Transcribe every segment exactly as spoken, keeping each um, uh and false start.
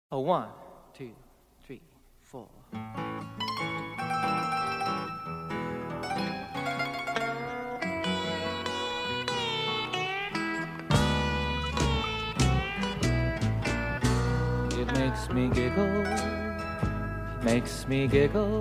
A one, two, three, four. It makes me giggle, it makes me giggle,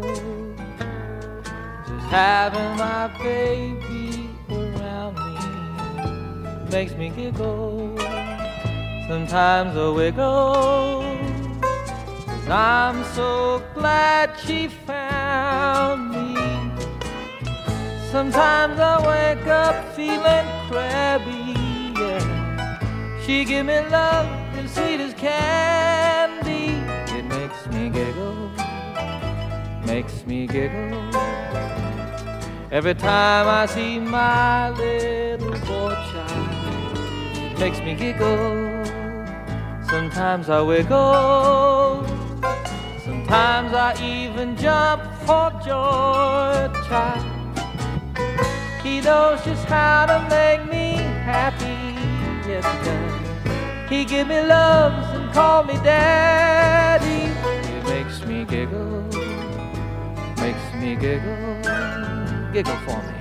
just having my baby around me. It makes me giggle, sometimes a wiggle, 'cause I'm so glad she found me. Sometimes I wake up feeling crabby, yeah. She give me love as sweet as candy. It makes me giggle, makes me giggle, every time I see my little boy child. It makes me giggle, sometimes I wiggle, sometimes I even jump for joy, child. He knows just how to make me happy, yes he does. He give me loves and call me daddy. It makes me giggle, makes me giggle, giggle for me.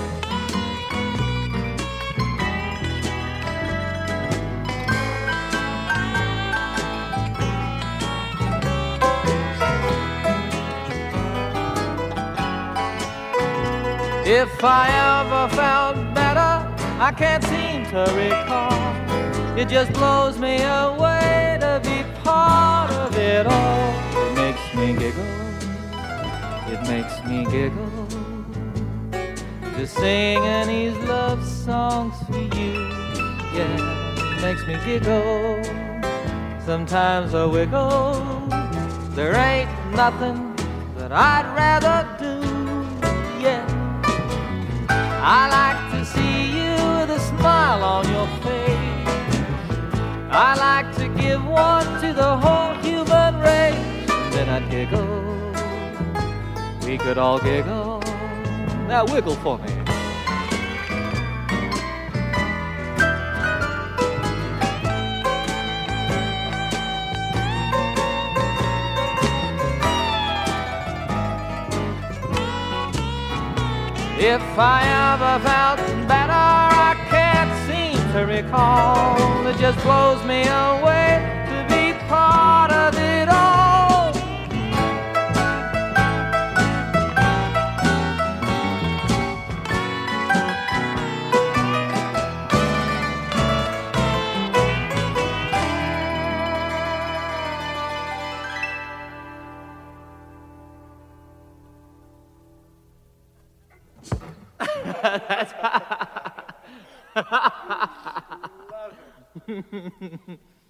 If I ever felt better, I can't seem to recall. It just blows me away to be part of it all. It makes me giggle, it makes me giggle, just singing these love songs for you. Yeah, it makes me giggle, sometimes I wiggle. There ain't nothing that I'd rather do, yeah. I like to see you with a smile on your face. I like to give one to the whole human race. Then I'd giggle, we could all giggle. Now wiggle for me. If I ever felt better, I can't seem to recall. It just blows me away to be part of it all. That's